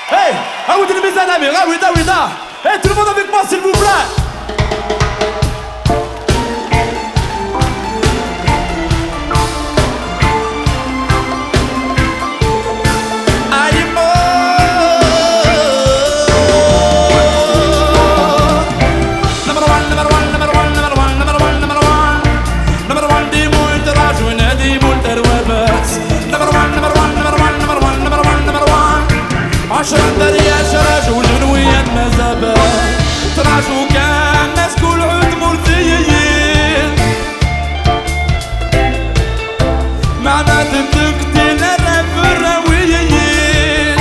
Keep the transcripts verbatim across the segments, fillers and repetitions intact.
Hey, à vous de mes amis, ah oui, ah oui, ah. Hey, tout le monde avec moi, s'il vous plaît. عشرة ريال شراج والجنويات مزابات تراجو كان ناس كل عود مرثيين معنا تنتقتل الرب الراويين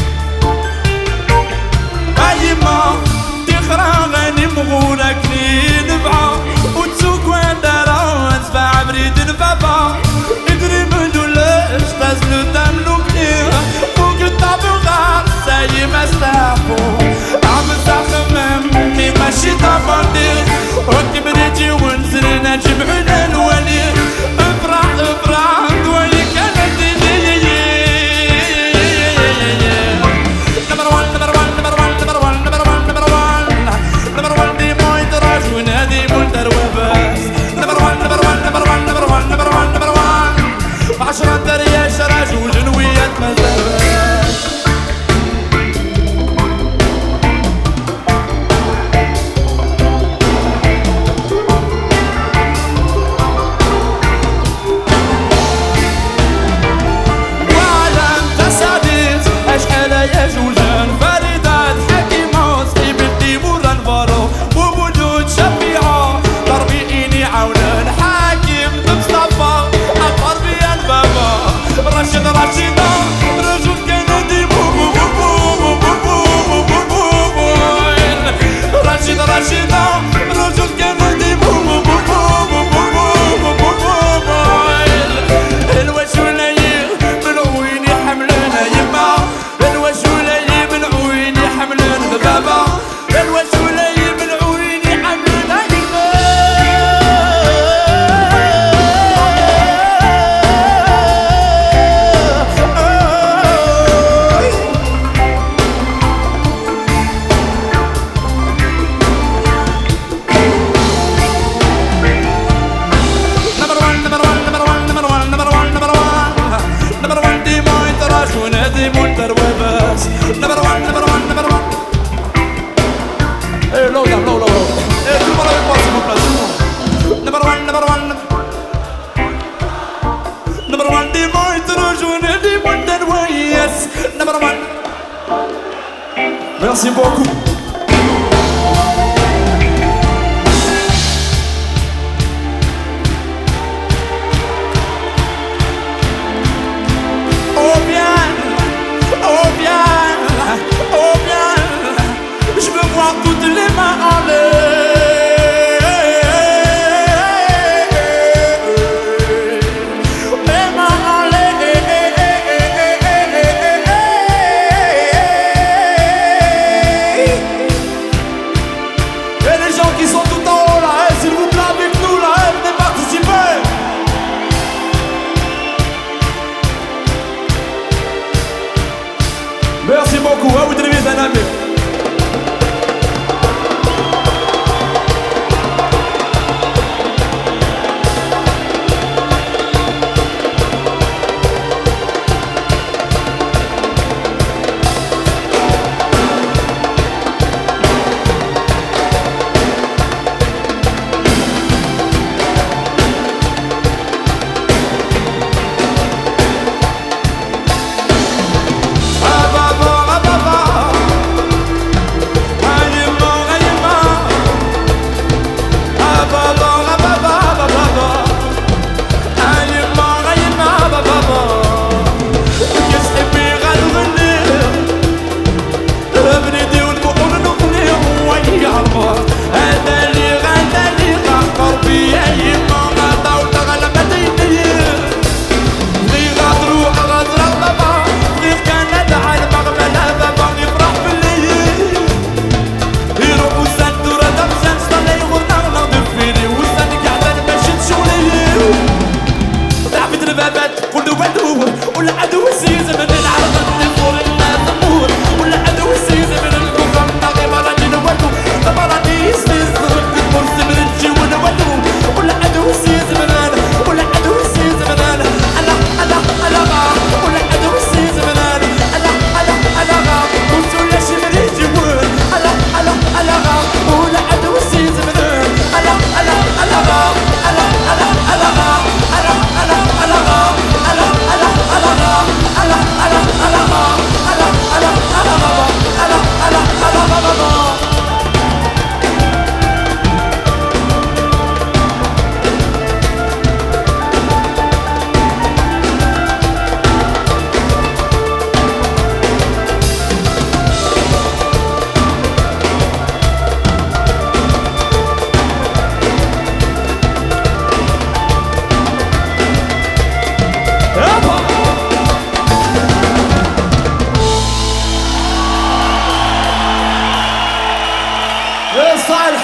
أيما تخرى غني مغورك لي نبعا وتسوق وين دارا تبع بريد نفافا اقري منو لاش تازلو تملو كنيرا فوق الطابوغات زي ما استعفو عم تخممني ماشي طبندي وكبريتي ونزلنا جمعنا الولي افرح افرح دوالي كانت نمبر وان نمبر وان نمبر وان نمبر وان نمبر وان نمبر وان نمبر وان دي موي تراج ونادي مولتر وباس نمبر وان نمبر وان نمبر وان نمبر وان نمبر وان نمبر وان عشرة دريا شراج وجنويات مزابات Merci beaucoup. Oh bien, oh bien, oh bien, je veux voir toutes les mains en l'air. Les mains en l'air. Qui sont tout en haut là, hein, s'il vous plaît avec nous là, hein, venez participer. Merci beaucoup, hein, vous devez mes amis.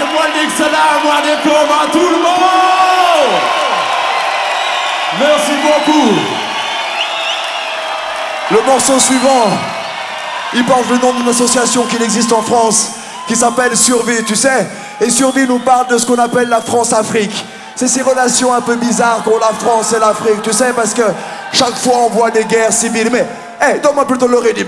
moi le dis que salam alaikum à tout le monde. Merci beaucoup. Le morceau suivant, il porte le nom d'une association qui existe en France, qui s'appelle Survie, tu sais. Et Survie nous parle de ce qu'on appelle la France-Afrique. C'est ces relations un peu bizarres qu'ont la France et l'Afrique, tu sais, parce que chaque fois on voit des guerres civiles. Mais, hé, hey, donne-moi plutôt le rythme.